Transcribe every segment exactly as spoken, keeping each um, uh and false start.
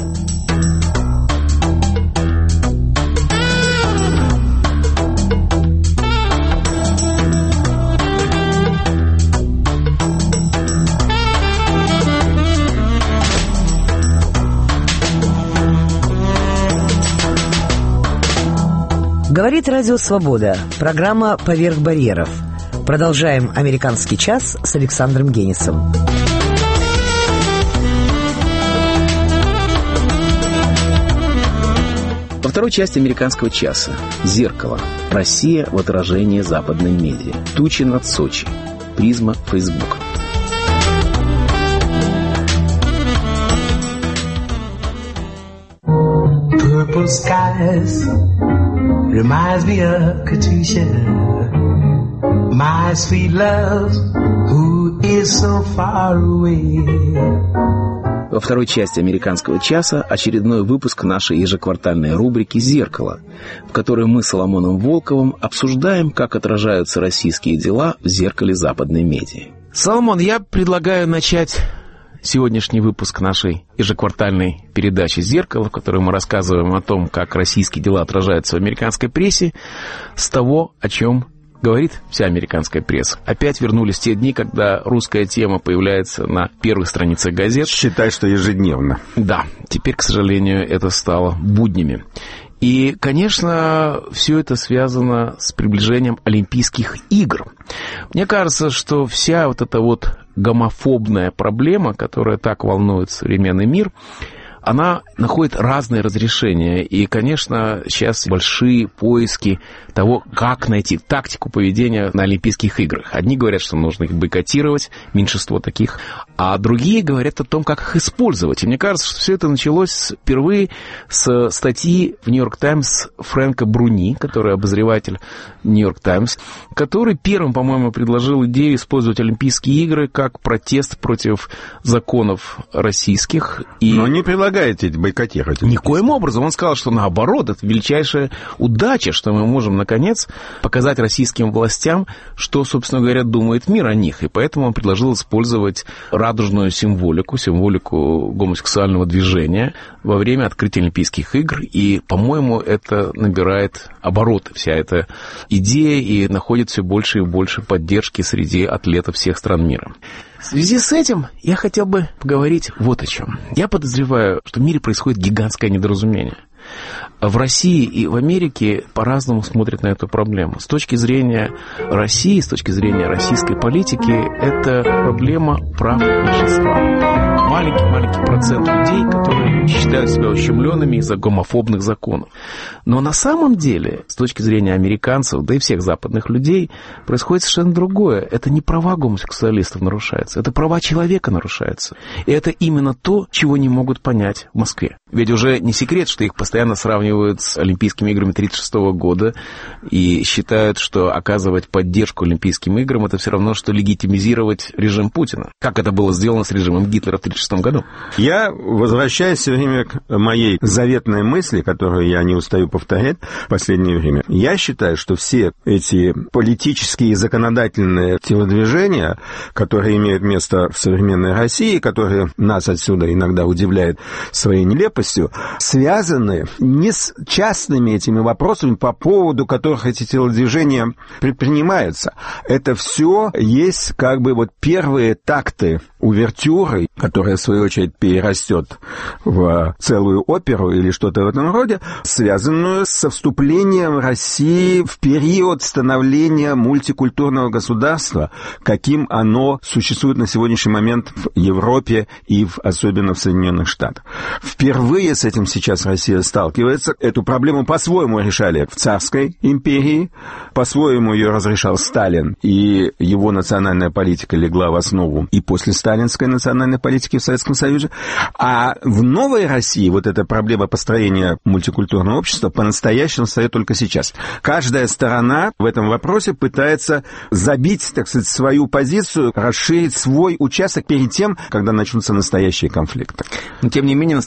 Говорит Радио Свобода. Программа «Поверх барьеров». Продолжаем «Американский час» с Александром Генисом. Во второй части «Американского часа» «Зеркало. Россия в отражении западной медиа. Тучи над Сочи. Призма Фейсбука». Purple skies reminds me of Katusha, my sweet love, who is so far away. Во второй части «Американского часа» очередной выпуск нашей ежеквартальной рубрики «Зеркало», в которой мы с Соломоном Волковым обсуждаем, как отражаются российские дела в зеркале западной медиа. Соломон, я предлагаю начать сегодняшний выпуск нашей ежеквартальной передачи «Зеркало», в которой мы рассказываем о том, как российские дела отражаются в американской прессе, с того, о чем говорит вся американская пресса. Опять вернулись те дни, когда русская тема появляется на первых страницах газет. Считай, что ежедневно. Да, теперь, к сожалению, это стало буднями. И, конечно, все это связано с приближением Олимпийских игр. Мне кажется, что вся вот эта вот гомофобная проблема, которая так волнует современный мир, она находит разные разрешения. И, конечно, сейчас большие поиски того, как найти тактику поведения на Олимпийских играх. Одни говорят, что нужно их бойкотировать, меньшинство таких, а другие говорят о том, как их использовать. И мне кажется, что все это началось впервые с статьи в «Нью-Йорк Таймс» Фрэнка Бруни, который обозреватель «Нью-Йорк Таймс», который первым, по-моему, предложил идею использовать Олимпийские игры как протест против законов российских. И... Но не предлагаете бойкотировать. Никоим образом. Он сказал, что наоборот, это величайшая удача, что мы можем, наконец, показать российским властям, что, собственно говоря, думает мир о них. И поэтому он предложил использовать радужную символику, символику гомосексуального движения во время открытия Олимпийских игр. И, по-моему, это набирает обороты, вся эта идея, и находит все больше и больше поддержки среди атлетов всех стран мира. В связи с этим я хотел бы поговорить вот о чем. Я подозреваю, что в мире происходит гигантское недоразумение. В России и в Америке по-разному смотрят на эту проблему. С точки зрения России, с точки зрения российской политики, это проблема прав меньшинства. Маленький-маленький процент людей, которые считают себя ущемленными из-за гомофобных законов. Но на самом деле, с точки зрения американцев, да и всех западных людей, происходит совершенно другое. Это не права гомосексуалистов нарушаются, это права человека нарушаются. И это именно то, чего не могут понять в Москве. Ведь уже не секрет, что их постоянно сравнивают с Олимпийскими играми тысяча девятьсот тридцать шестого года и считают, что оказывать поддержку Олимпийским играм — это все равно, что легитимизировать режим Путина. Как это было сделано с режимом Гитлера в тысяча девятьсот тридцать шестом году. Я возвращаюсь все время к моей заветной мысли, которую я не устаю повторять в последнее время. Я считаю, что все эти политические и законодательные телодвижения, которые имеют место в современной России, которые нас отсюда иногда удивляют своей нелепостью, связаны не с частными этими вопросами, по поводу которых эти телодвижения предпринимаются. Это все есть как бы вот первые такты увертюры, которая, в свою очередь, перерастет в целую оперу или что-то в этом роде, связанную со вступлением России в период становления мультикультурного государства, каким оно существует на сегодняшний момент в Европе и в, особенно в Соединенных Штатах. Впервые с этим сейчас Россия сталкивается. Эту проблему по-своему решали в царской империи, по-своему ее разрешал Сталин, и его национальная политика легла в основу и после сталинской национальной политики в Советском Союзе. А в новой России вот эта проблема построения мультикультурного общества по-настоящему стоит только сейчас. Каждая сторона в этом вопросе пытается забить, так сказать, свою позицию, расширить свой участок перед тем, когда начнутся настоящие конфликты. Но, тем не менее, настоящие конфликты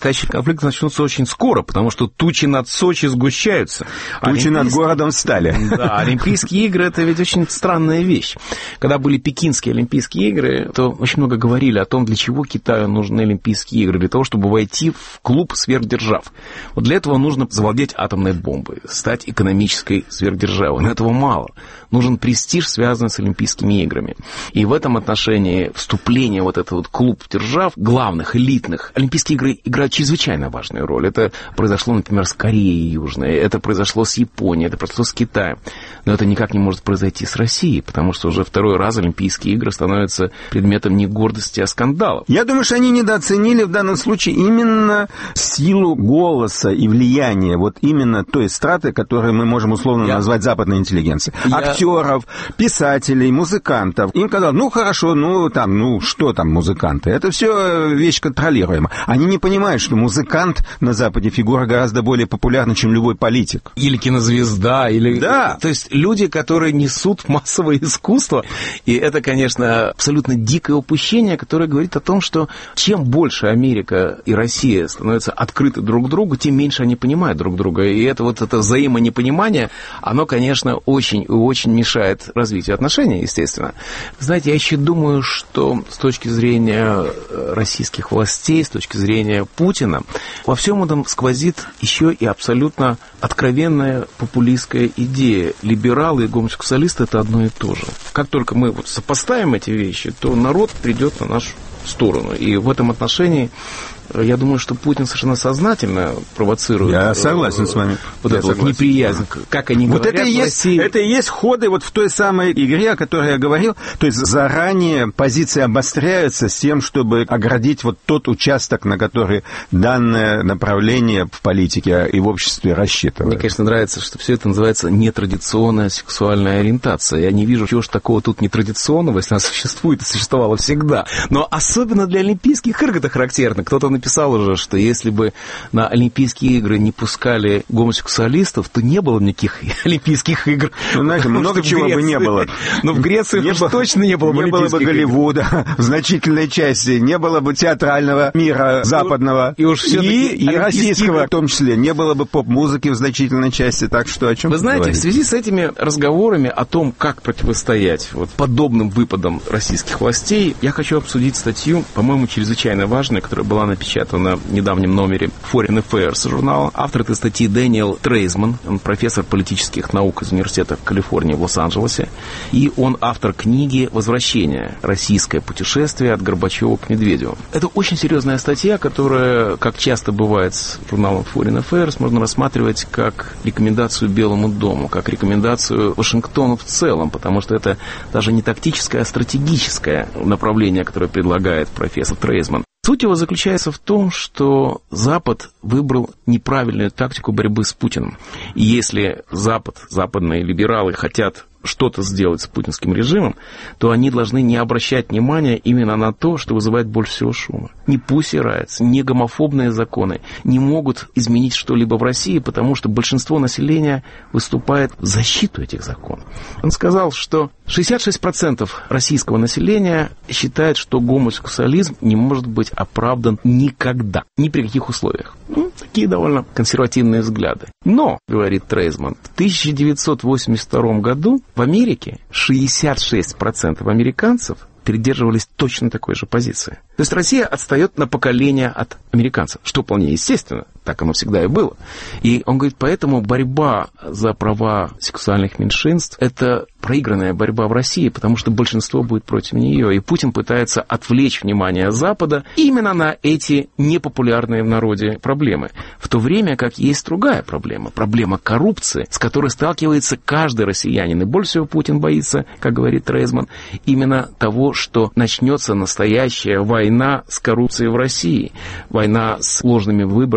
конфликты начнутся очень скоро, потому что тучи над Сочи сгущаются. Тучи Олимпийские... над городом встали. Да, Олимпийские игры — это ведь очень странная вещь. Когда были Пекинские Олимпийские игры, то очень много говорили о том, для чего Китаю нужны Олимпийские игры. Для того, чтобы войти в клуб сверхдержав. Вот для этого нужно завладеть атомной бомбой, стать экономической сверхдержавой. Но этого мало. Нужен престиж, связанный с Олимпийскими играми. И в этом отношении вступление вот этот вот клуб держав, главных, элитных, Олимпийские игры играют чрезвычайно важную роль. Это произошло, например, с Кореей Южной, это произошло с Японией, это произошло с Китаем. Но это никак не может произойти с Россией, потому что уже второй раз Олимпийские игры становятся предметом не гордости, а скандалов. Я думаю, что они недооценили в данном случае именно силу голоса и влияния вот именно той страты, которую мы можем условно Я... назвать западной интеллигенцией. Я... Актеров, писателей, музыкантов. Им казалось, ну хорошо, ну там, ну что там музыканты? Это все вещь контролируемая. Они не понимают, что музыкант на Западе фигура гораздо более популярна, чем любой политик. Или кинозвезда, или... Да. То есть люди, которые несут массовое искусство. И это, конечно, абсолютно дикое упущение, которое говорит о том, что чем больше Америка и Россия становятся открыты друг к другу, тем меньше они понимают друг друга. И это вот это взаимонепонимание, оно, конечно, очень и очень мешает развитию отношений, естественно. Знаете, я еще думаю, что с точки зрения российских властей, с точки зрения Путина, во всем этом сквозит еще и абсолютно откровенная популистская идея. Либералы и гомосексуалисты — это одно и то же. Как только мы вот сопоставим эти вещи, то народ придет на нашу сторону. И в этом отношении я думаю, что Путин совершенно сознательно провоцирует. Я согласен с вами. Вот эту вот неприязнь, как они вот говорят это и в есть, России. Это и есть ходы вот в той самой игре, о которой я говорил. То есть заранее позиции обостряются с тем, чтобы оградить вот тот участок, на который данное направление в политике и в обществе рассчитывает. Мне, конечно, нравится, что все это называется нетрадиционная сексуальная ориентация. Я не вижу, чего же такого тут нетрадиционного, если она существует и существовала всегда. Но особенно для Олимпийских игр это характерно. Кто-то написал уже, что если бы на Олимпийские игры не пускали гомосексуалистов, то не было никаких Олимпийских игр. Ну, знаете, много чего бы не было. Но в Греции не уж было, точно не было бы Не было бы Голливуда игр. В значительной части, не было бы театрального мира западного и, уж и, и российского в том числе. Не было бы поп-музыки в значительной части. Так что о чем вы знаете, говорите? В связи с этими разговорами о том, как противостоять вот подобным выпадам российских властей, я хочу обсудить статью, по-моему, чрезвычайно важную, которая была напечатана в недавнем номере Foreign Affairs журнала. Автор этой статьи Дэниел Трейзман, он профессор политических наук из университета в Калифорнии в Лос-Анджелесе, и он автор книги «Возвращение. Российское путешествие от Горбачева к Медведеву». Это очень серьезная статья, которая, как часто бывает с журналом Foreign Affairs, можно рассматривать как рекомендацию Белому дому, как рекомендацию Вашингтону в целом, потому что это даже не тактическое, а стратегическое направление, которое предлагает профессор Трейзман. Суть его заключается в том, что Запад выбрал неправильную тактику борьбы с Путиным. И если Запад, западные либералы хотят что-то сделать с путинским режимом, то они должны не обращать внимания именно на то, что вызывает больше всего шума. Ни Pussy Rights, ни гомофобные законы не могут изменить что-либо в России, потому что большинство населения выступает в защиту этих законов. Он сказал, что шестьдесят шесть процентов российского населения считает, что гомосексуализм не может быть оправдан никогда, ни при каких условиях. Ну, такие довольно консервативные взгляды. Но, говорит Трейзман, в тысяча девятьсот восемьдесят втором году в Америке шестьдесят шесть процентов американцев придерживались точно такой же позиции. То есть Россия отстает на поколение от американцев, что вполне естественно, так оно всегда и было. И он говорит, поэтому борьба за права сексуальных меньшинств – это проигранная борьба в России, потому что большинство будет против нее. И Путин пытается отвлечь внимание Запада именно на эти непопулярные в народе проблемы. В то время как есть другая проблема, проблема коррупции, с которой сталкивается каждый россиянин. И больше всего Путин боится, как говорит Трейзман, именно того, что начнется настоящая война с коррупцией в России, война с ложными выборами. И он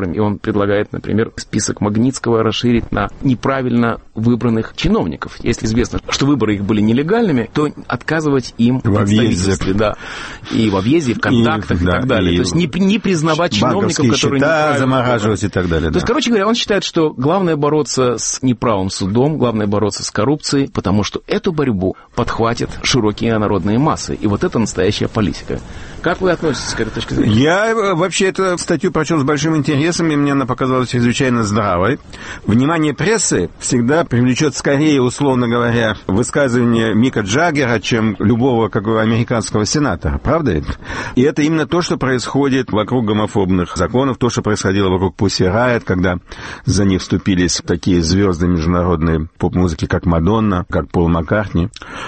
предлагает, например, список Магнитского расширить на неправильно выбранных чиновников. Если известно, что выборы их были нелегальными, то отказывать им в представительстве, да, и в объезде, в контактах и, и да, так далее. И то есть не, не признавать чиновников, которые счета замораживать и так далее. То да. есть, короче говоря, он считает, что главное бороться с неправым судом, главное бороться с коррупцией, потому что эту борьбу подхватят широкие народные массы. И вот это настоящая политика. Как вы относитесь к этой точке зрения? Я вообще эту статью прочел с большим интересом, и мне она показалась чрезвычайно здравой. Внимание прессы всегда привлечет скорее, условно говоря, высказывание Мика Джаггера, чем любого какого американского сенатора. Правда это? И это именно то, что происходит вокруг гомофобных законов, то, что происходило вокруг Pussy Riot, когда за них вступились такие звезды международной поп-музыки, как Мадонна, как Пол Маккартни.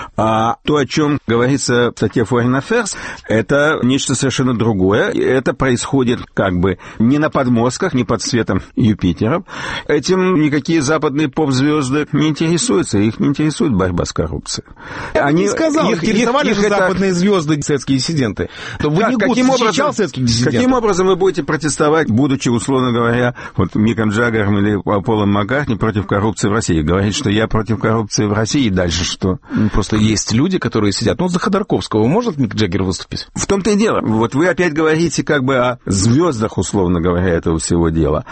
А то, о чем говорится в статье Foreign Affairs, это нечто совершенно другое. Это происходит как бы не на подмостках, не под светом Юпитера. Этим никакие западные поп-звезды не интересуются. Их не интересует борьба с коррупцией. Я Они, не сказал, их, интересовали их, же их западные это... звезды, советские диссиденты. То вы как, не каким образом, советских диссидентов. Каким образом вы будете протестовать, будучи, условно говоря, вот Миком Джаггером или Полом Маккартни против коррупции в России? Говорить, что я против коррупции в России, и дальше что? Просто есть люди, которые сидят. Ну, за Ходорковского может Мик Джаггер выступить? В том-то и дело. Вот вы опять говорите как бы о звездах, условно говоря, этого всего дела.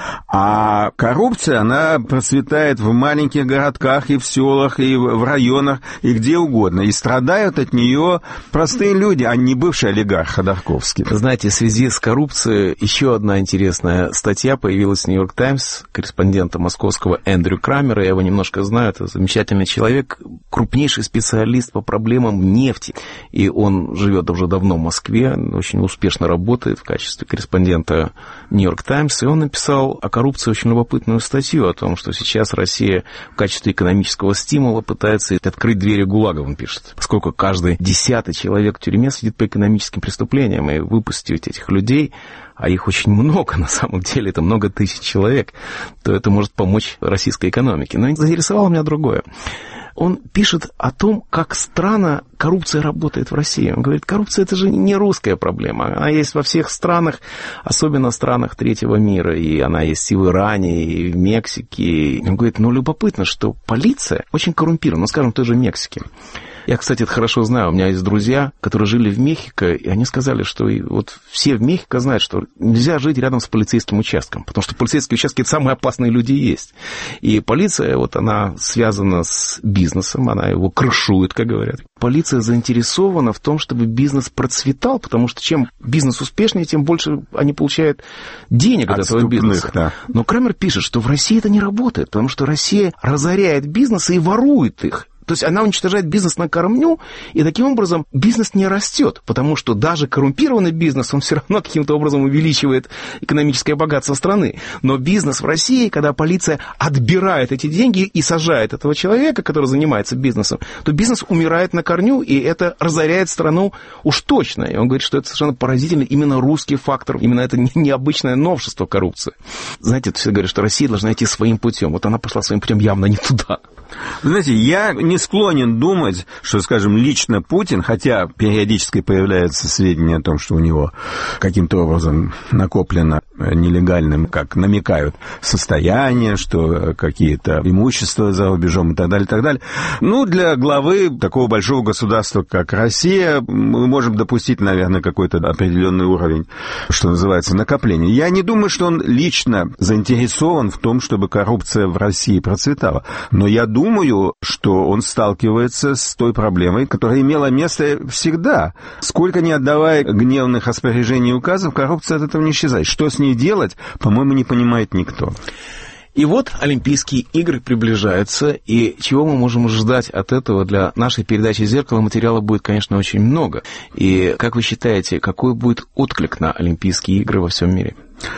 А коррупция, она процветает в маленьких городках и в селах, и в районах, и где угодно. И страдают от нее простые люди, а не бывший олигарх Ходорковский. Знаете, в связи с коррупцией еще одна интересная статья появилась в «Нью-Йорк Таймс» корреспондента московского Эндрю Крамера. Я его немножко знаю. Это замечательный человек, крупнейший специалист по проблемам нефти. И он живет уже давно в Москве, очень успешно работает в качестве корреспондента «Нью-Йорк Таймс». И он написал о коррупции очень любопытную статью о том, что сейчас Россия в качестве экономического стимула пытается открыть двери ГУЛАГа, он пишет. Поскольку каждый десятый человек в тюрьме сидит по экономическим преступлениям, и выпустить этих людей, а их очень много, на самом деле, это много тысяч человек, то это может помочь российской экономике. Но заинтересовало меня другое. Он пишет о том, как странно коррупция работает в России. Он говорит, коррупция – это же не русская проблема. Она есть во всех странах, особенно в странах третьего мира. И она есть и в Иране, и в Мексике. И он говорит, ну, любопытно, что полиция очень коррумпирована, ну, скажем, в той же Мексике. Я, кстати, это хорошо знаю. У меня есть друзья, которые жили в Мехико, и они сказали, что вот все в Мехико знают, что нельзя жить рядом с полицейским участком, потому что полицейские участки – это самые опасные люди есть. И полиция, вот она связана с бизнесом, она его крышует, как говорят. Полиция заинтересована в том, чтобы бизнес процветал, потому что чем бизнес успешнее, тем больше они получают денег от этого бизнеса. Да. Но Крамер пишет, что в России это не работает, потому что Россия разоряет бизнесы и ворует их. То есть она уничтожает бизнес на корню, и таким образом бизнес не растет, потому что даже коррумпированный бизнес, он все равно каким-то образом увеличивает экономическое богатство страны. Но бизнес в России, когда полиция отбирает эти деньги и сажает этого человека, который занимается бизнесом, то бизнес умирает на корню, и это разоряет страну уж точно. И он говорит, что это совершенно поразительно, именно русский фактор, именно это необычное новшество коррупции. Знаете, все говорят, что Россия должна идти своим путем. Вот она пошла своим путем явно не туда. Знаете, я не склонен думать, что, скажем, лично Путин, хотя периодически появляются сведения о том, что у него каким-то образом накоплено нелегальным, как намекают, состояние, что какие-то имущества за рубежом и так далее, и так далее. Ну, для главы такого большого государства, как Россия, мы можем допустить, наверное, какой-то определенный уровень, что называется, накопления. Я не думаю, что он лично заинтересован в том, чтобы коррупция в России процветала. Но я думаю, Думаю, что он сталкивается с той проблемой, которая имела место всегда. Сколько ни отдавая гневных распоряжений и указов, коррупция от этого не исчезает. Что с ней делать, по-моему, не понимает никто. И вот Олимпийские игры приближаются, и чего мы можем ждать от этого для нашей передачи «Зеркало»? Материала будет, конечно, очень много. И как вы считаете, какой будет отклик на Олимпийские игры во всем мире?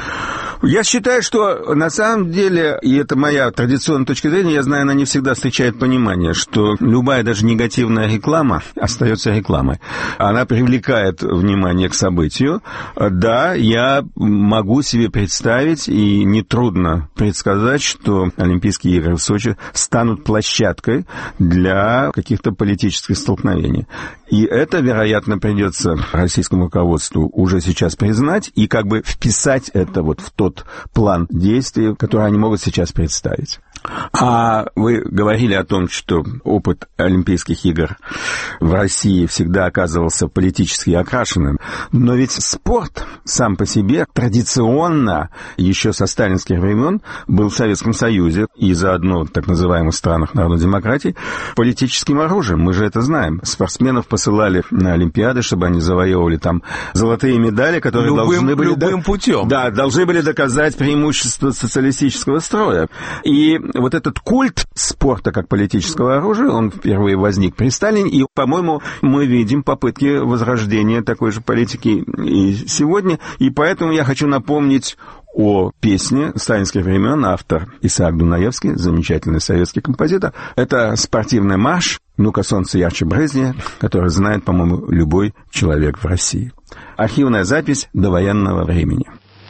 Я считаю, что на самом деле, и это моя традиционная точка зрения, я знаю, она не всегда встречает понимание, что любая даже негативная реклама остается рекламой. Она привлекает внимание к событию. Да, я могу себе представить, и нетрудно предсказать, что Олимпийские игры в Сочи станут площадкой для каких-то политических столкновений. И это, вероятно, придется российскому руководству уже сейчас признать и как бы вписать это вот в тот план действий, который они могут сейчас представить. А вы говорили о том, что опыт Олимпийских игр в России всегда оказывался политически окрашенным. Но ведь спорт сам по себе традиционно еще со сталинских времен был в Советском Союзе и заодно в так называемых странах народной демократии политическим оружием. Мы же это знаем. Спортсменов посылали на Олимпиады, чтобы они завоевывали там золотые медали, которые любым, должны были... Любым путем. Да, должны были доказать преимущество социалистического строя. И вот этот культ спорта как политического оружия, он впервые возник при Сталине, и, по-моему, мы видим попытки возрождения такой же политики и сегодня, и поэтому я хочу напомнить о песне сталинских времен, автор Исаак Дунаевский, замечательный советский композитор. Это спортивный марш «Ну-ка, солнце ярче брызни», который знает, по-моему, любой человек в России. Архивная запись довоенного времени.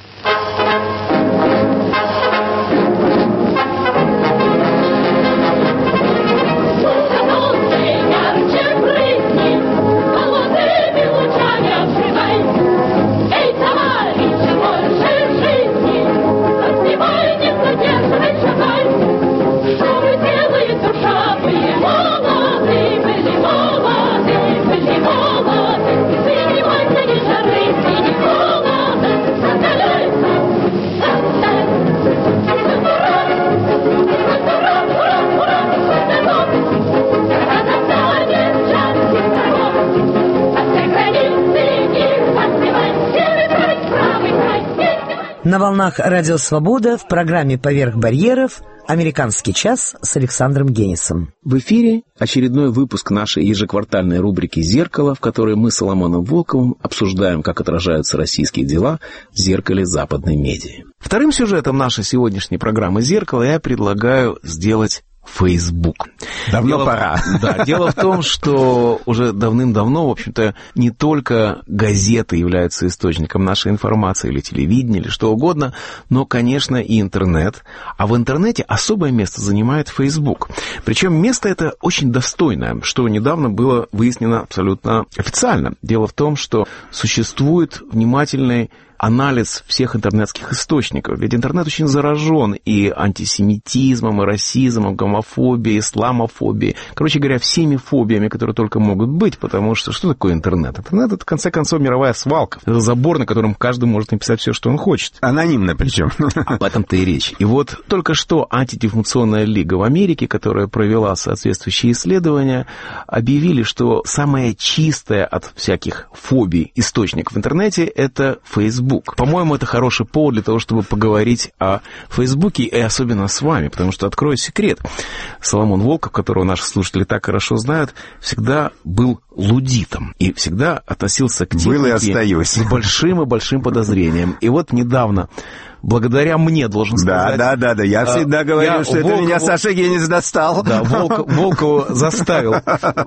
На волнах Радио Свобода в программе «Поверх барьеров» «Американский час» с Александром Генисом. В эфире очередной выпуск нашей ежеквартальной рубрики «Зеркало», в которой мы с Соломоном Волковым обсуждаем, как отражаются российские дела в зеркале западной медиа. Вторым сюжетом нашей сегодняшней программы «Зеркало» я предлагаю сделать Facebook. Давно дело, пора. Да, дело в том, что уже давным-давно, в общем-то, не только газеты являются источником нашей информации, или телевидение, или что угодно, но, конечно, и интернет. А в интернете особое место занимает Facebook. Причем место это очень достойное, что недавно было выяснено абсолютно официально. Дело в том, что существует внимательный анализ всех интернетских источников. Ведь интернет очень заражен и антисемитизмом, и расизмом, гомофобией, исламофобией. Короче говоря, всеми фобиями, которые только могут быть, потому что что такое интернет? Интернет — это, в конце концов, мировая свалка. Это забор, на котором каждый может написать все, что он хочет. Анонимно причем. Об этом-то и речь. И вот только что антидефамационная лига в Америке, которая провела соответствующие исследования, объявили, что самое чистое от всяких фобий источник в интернете — это Facebook. По-моему, это хороший повод для того, чтобы поговорить о Фейсбуке, и особенно с вами, потому что, открою секрет, Соломон Волков, которого наши слушатели так хорошо знают, всегда был лудитом и всегда относился к технике с большим и большим подозрением. И вот недавно, благодаря мне, должен сказать... Да, да, да, да. Я а, всегда говорю, я что Волкову, это меня Саша Генис достал. Да, Волк, Волкову заставил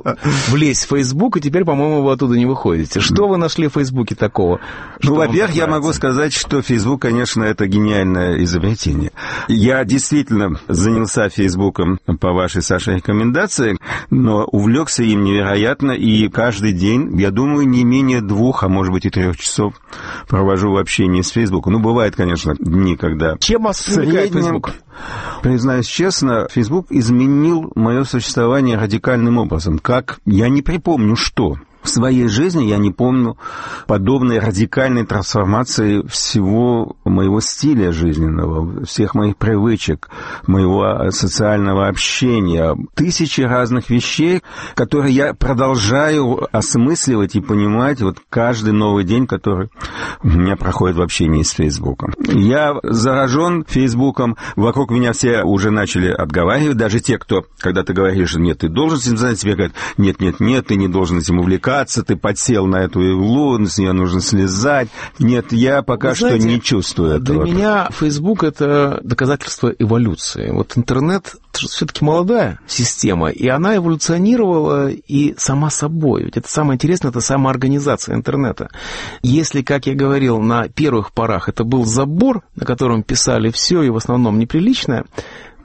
влезть в Facebook, и теперь, по-моему, вы оттуда не выходите. Что вы нашли в Фейсбуке такого? Ну, во-первых, я могу сказать, что Facebook, конечно, это гениальное изобретение. Я действительно занялся Фейсбуком по вашей, Саше, рекомендации, но увлекся им невероятно, и каждый день, я думаю, не менее двух, а может быть и трех часов провожу в общении с Фейсбуком. Ну, бывает, конечно, дни, когда... Чем вас увлекает Facebook? Признаюсь честно, Facebook изменил мое существование радикальным образом. Как? Я не припомню, что... В своей жизни я не помню подобной радикальной трансформации всего моего стиля жизненного, всех моих привычек, моего социального общения. Тысячи разных вещей, которые я продолжаю осмысливать и понимать вот каждый новый день, который у меня проходит в общении с Фейсбуком. Я заражен Фейсбуком, вокруг меня все уже начали отговаривать, даже те, кто, когда ты говоришь, нет, ты должен этим заняться, тебе говорят, нет, нет, нет, ты не должен этим увлекаться, ты подсел на эту иглу, с нее нужно слезать. Нет, я пока знаете, что не чувствую этого. Для меня Facebook — это доказательство эволюции. Вот интернет — все-таки молодая система, и она эволюционировала и сама собой. Ведь это самое интересное, это самоорганизация интернета. Если, как я говорил, на первых порах это был забор, на котором писали все и в основном неприличное,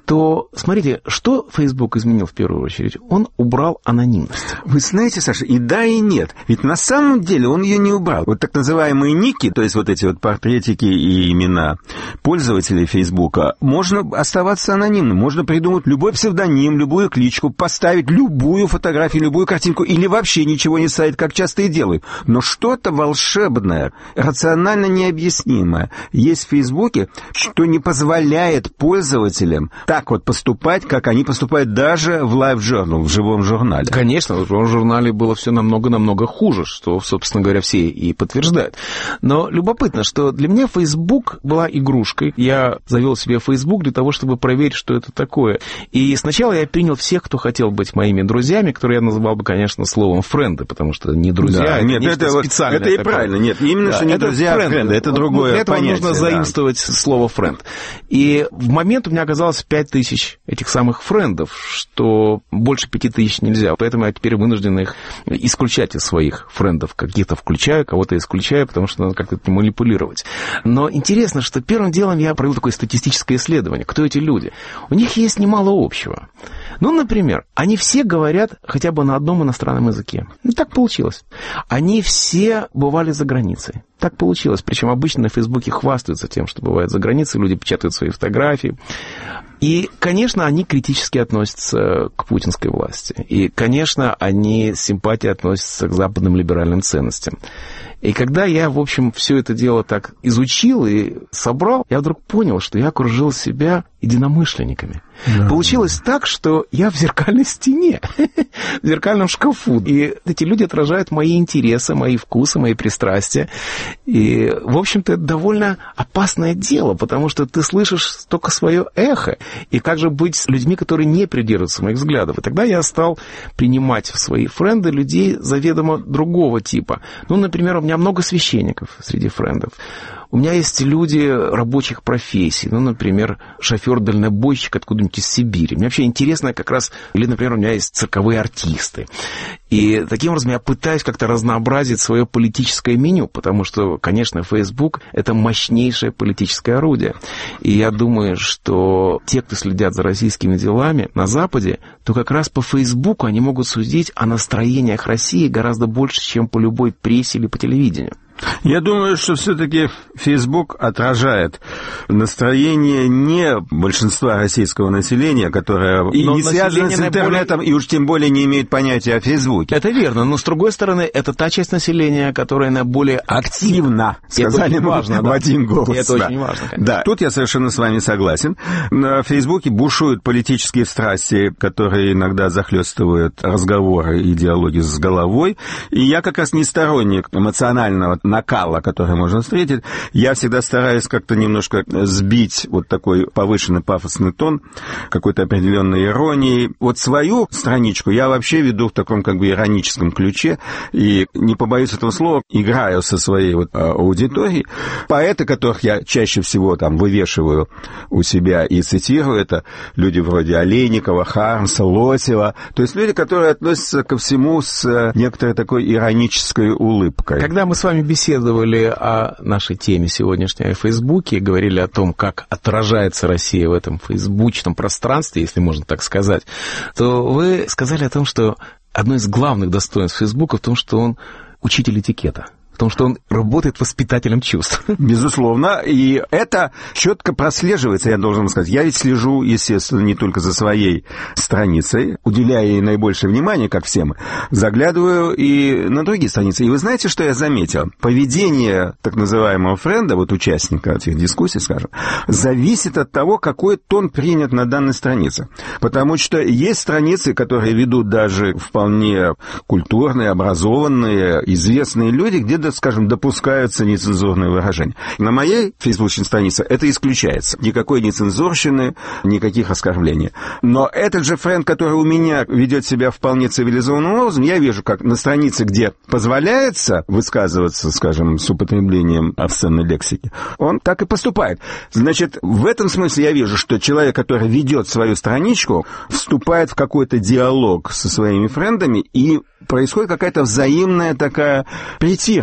то, смотрите, что Facebook изменил в первую очередь? Он убрал анонимность. Вы знаете, Саша, и да, и нет. Ведь на самом деле он ее не убрал. Вот так называемые ники, то есть вот эти вот портретики и имена пользователей Фейсбука, можно оставаться анонимным. Можно придумать любой псевдоним, любую кличку, поставить любую фотографию, любую картинку или вообще ничего не ставить, как часто и делают. Но что-то волшебное, рационально необъяснимое есть в Фейсбуке, что не позволяет пользователям так вот поступать, как они поступают даже в Live Journal, в живом журнале. Конечно, в живом журнале было все намного-намного хуже, что, собственно говоря, все и подтверждают. Но любопытно, что для меня Facebook была игрушкой. Я завел себе Facebook для того, чтобы проверить, что это такое. И сначала я принял всех, кто хотел быть моими друзьями, которые я называл бы, конечно, словом френды, потому что не друзья, да, это нет, нечто это, специальное. Это и такое. правильно. Нет, именно да, что не это друзья, а френды, это другое Для этого понятие. нужно да. заимствовать слово френд. И в момент у меня оказалось пять тысяч этих самых френдов, что больше пяти тысяч нельзя. Поэтому я теперь вынужден их исключать из своих френдов. Каких-то включаю, кого-то исключаю, потому что надо как-то манипулировать. Но интересно, что первым делом я провел такое статистическое исследование. Кто эти люди? У них есть немало общего. Ну, например, они все говорят хотя бы на одном иностранном языке. Ну, так получилось. Они все бывали за границей. Так получилось. Причем обычно на Фейсбуке хвастаются тем, что бывает за границей, люди печатают свои фотографии. И, конечно, они критически относятся к путинской власти. И, конечно, они с симпатией относятся к западным либеральным ценностям. И когда я, в общем, все это дело так изучил и собрал, я вдруг понял, что я окружил себя единомышленниками. Да. Получилось так, что я в зеркальной стене, в зеркальном шкафу. И эти люди отражают мои интересы, мои вкусы, мои пристрастия. И, в общем-то, это довольно опасное дело, потому что ты слышишь только свое эхо. И как же быть с людьми, которые не придерживаются моих взглядов? И тогда я стал принимать в свои френды людей заведомо другого типа. Ну, например, у меня много священников среди френдов. У меня есть люди рабочих профессий, ну, например, шофер-дальнобойщик откуда-нибудь из Сибири. Мне вообще интересно как раз, или, например, у меня есть цирковые артисты. И таким образом я пытаюсь как-то разнообразить свое политическое меню, потому что, конечно, Facebook — это мощнейшее политическое орудие. И я думаю, что те, кто следят за российскими делами на Западе, то как раз по Facebook они могут судить о настроениях России гораздо больше, чем по любой прессе или по телевидению. Я думаю, что все-таки Facebook отражает настроение не большинства российского населения, которое и не связано с интернетом, наиболее... и уж тем более не имеет понятия о Фейсбуке. Это верно, но с другой стороны, это та часть населения, которая наиболее активна. Сказали мы важно, в да. один голос. И это да. очень важно, конечно. Да, тут я совершенно с вами согласен. На Фейсбуке бушуют политические страсти, которые иногда захлестывают разговоры и диалоги с головой. И я как раз не сторонник эмоционального накала, который можно встретить. Я всегда стараюсь как-то немножко сбить вот такой повышенный пафосный тон, какой-то определенной иронии. Вот свою страничку я вообще веду в таком как бы ироническом ключе, и не побоюсь этого слова, играю со своей вот аудиторией. Поэты, которых я чаще всего там вывешиваю у себя и цитирую, это люди вроде Олейникова, Хармса, Лосева, то есть люди, которые относятся ко всему с некоторой такой иронической улыбкой. Когда мы с вами беседовали о нашей теме сегодняшней, о Фейсбуке, говорили о том, как отражается Россия в этом фейсбучном пространстве, если можно так сказать, то вы сказали о том, что одно из главных достоинств Фейсбука в том, что он учитель этикета. В том, что он работает воспитателем чувств. Безусловно. И это четко прослеживается, я должен сказать. Я ведь слежу, естественно, не только за своей страницей, уделяя ей наибольшее внимание, как все мы, заглядываю и на другие страницы. И вы знаете, что я заметил? Поведение так называемого френда, вот участника этих дискуссий, скажем, зависит от того, какой тон принят на данной странице. Потому что есть страницы, которые ведут даже вполне культурные, образованные, известные люди, где, скажем, допускаются нецензурные выражения. На моей фейсбучной странице это исключается. Никакой нецензурщины, никаких оскорблений. Но этот же френд, который у меня ведет себя вполне цивилизованным образом, я вижу, как на странице, где позволяется высказываться, скажем, с употреблением обсценной лексики, он так и поступает. Значит, в этом смысле я вижу, что человек, который ведет свою страничку, вступает в какой-то диалог со своими френдами, и происходит какая-то взаимная такая притирка.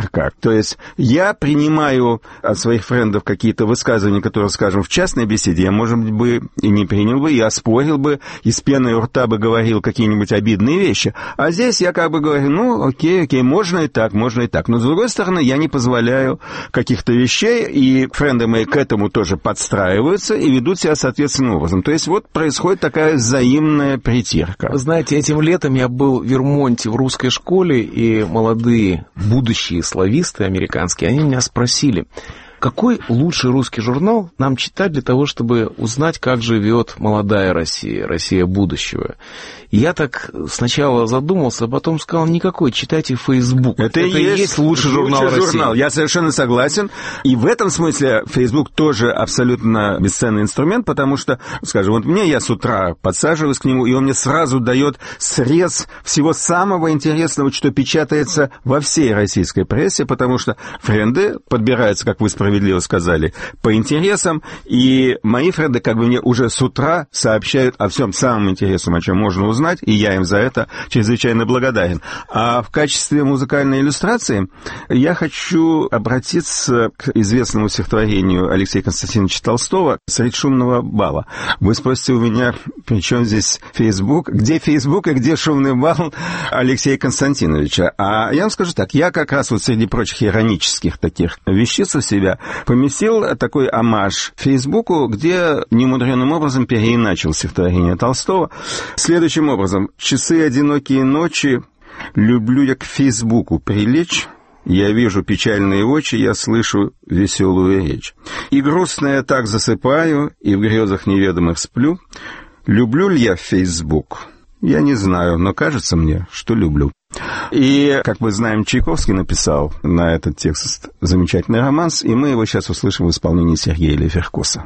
как. То есть я принимаю от своих френдов какие-то высказывания, которые, скажем, в частной беседе я, может быть, бы и не принял бы, и оспорил бы, и с пеной у рта бы говорил какие-нибудь обидные вещи. А здесь я как бы говорю, ну, окей, окей, можно и так, можно и так. Но, с другой стороны, я не позволяю каких-то вещей, и френды мои к этому тоже подстраиваются и ведут себя соответственным образом. То есть вот происходит такая взаимная притирка. Вы знаете, этим летом я был в Вермонте в русской школе, и молодые будущие слависты американские, они меня спросили, какой лучший русский журнал нам читать для того, чтобы узнать, как живет молодая Россия, Россия будущего? И я так сначала задумался, а потом сказал, никакой, читайте Facebook. Это, Это и есть, есть лучший журнал лучший России. Журнал. Я совершенно согласен. И в этом смысле Facebook тоже абсолютно бесценный инструмент, потому что, скажем, вот мне, я с утра подсаживаюсь к нему, и он мне сразу дает срез всего самого интересного, что печатается во всей российской прессе, потому что френды подбираются, как вы справедливо сказали, по интересам, и мои френды как бы мне уже с утра сообщают о всем самом интересном, о чем можно узнать, и я им за это чрезвычайно благодарен. А в качестве музыкальной иллюстрации я хочу обратиться к известному стихотворению Алексея Константиновича Толстого «Средь шумного бала». Вы спросите у меня, при чем здесь Facebook? Где Facebook и где шумный бал Алексея Константиновича? А я вам скажу так, я как раз вот среди прочих иронических таких вещиц у себя поместил такой омаж Фейсбуку, где немудреным образом переиначил стихотворение Толстого. Следующим образом. «Часы одинокие ночи, люблю я к Фейсбуку прилечь, я вижу печальные очи, я слышу веселую речь. И грустно я так засыпаю, и в грезах неведомых сплю. Люблю ли я Фейсбук? Я не знаю, но кажется мне, что люблю». И, как мы знаем, Чайковский написал на этот текст замечательный романс, и мы его сейчас услышим в исполнении Сергея Леферкуса.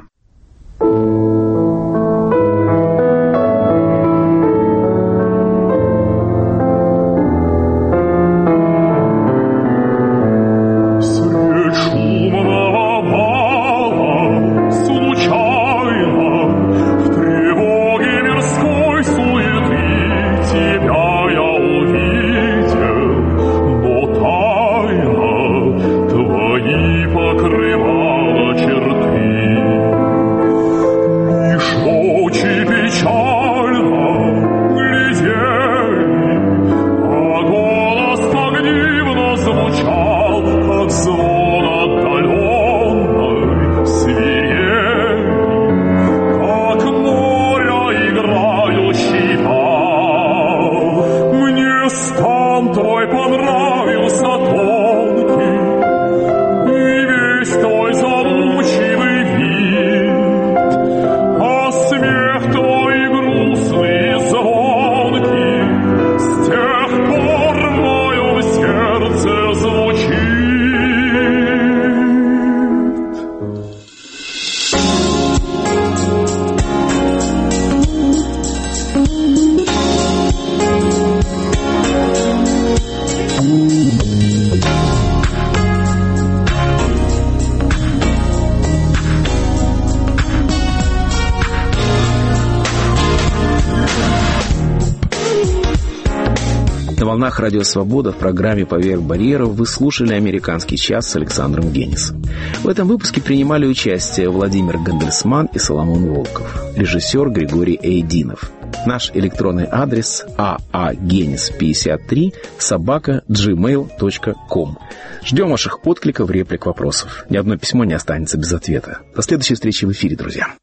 На волнах Радио Свобода в программе «Поверх барьеров» вы слушали «Американский час» с Александром Генис. В этом выпуске принимали участие Владимир Гандельсман и Соломон Волков, режиссер Григорий Эйдинов. Наш электронный адрес аагенис пятьдесят три собака джи мейл точка ком. Ждем ваших откликов, реплик, вопросов. Ни одно письмо не останется без ответа. До следующей встречи в эфире, друзья.